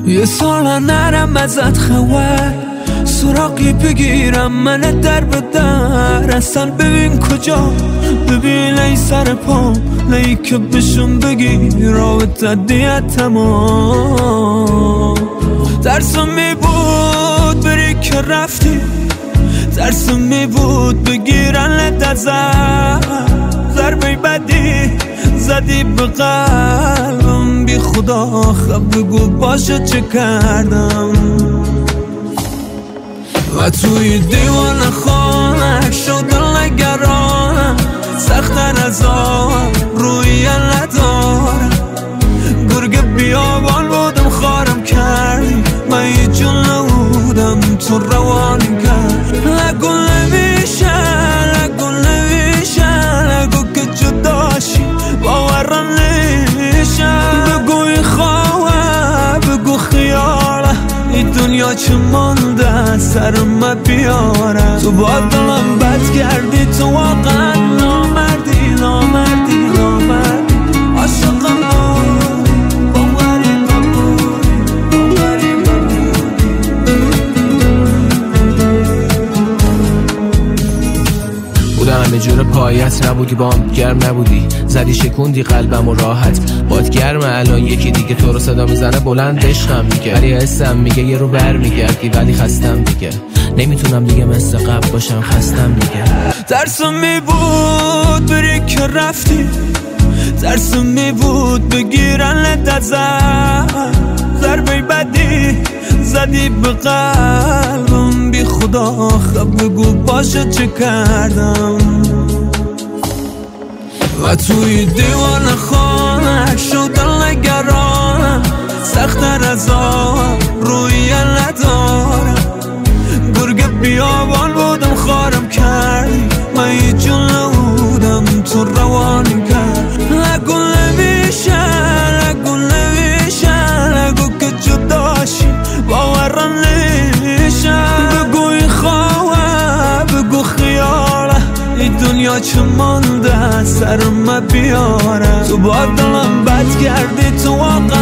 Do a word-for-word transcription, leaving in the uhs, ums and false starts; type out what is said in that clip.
یه سال نرم ازت خبر سراغی بگیرم من در به در اصلا ببین کجا ببین ای سر پام نهی که بشون بگی رابطه دیت تمام ترسم می بود بری که رفتی ترسم می بود بگیرن لدزم ضربه بدی زدی به قلبم بی خدا خب بگو باشه چه کردم و توی دیوان خانه شد نگرانم سختن از آن روی ندارم گرگ بیابان بودم خارم کردی من یه جون نبودم تو روانیم کرد نگو نمیشه نگو نمیشه نگو که جداشی باورم نمیشه بگو این خواه بگو خیاله این دنیا چه مانده سر من بیاره تو با دلم بد کردی تو واقعا نامردی نامردی نامردی عاشقم همه جور پایت نبودی بام گرم نبودی زدی شکوندی قلبم و راحت باد گرمه الان یکی دیگه تو رو صدا میزنه بلند عشقم میگه ولی حسم میگه یه رو بر میگردی ولی خستم دیگه نمیتونم دیگه مثل قبل باشم خستم دیگه ترسم میبود بری که رفتی ترسم میبود بگیرن لدزم ضربه بدی زدی به قلبم بی خدا خب بگو باشه چه کردم و توی دیوان خانه شد نگرانم سختر از آن روی ندارم گرگ بیابان بودم خارم کردی من یه جون نبودم تو روانیم کرد نگو نمیشه نگو نمیشه نگو که جداشی باورم نمیشه بگو این خواه بگو خیاله این دنیا چه مانده سر من بیاره تو با دلم بد کردی تو واقعا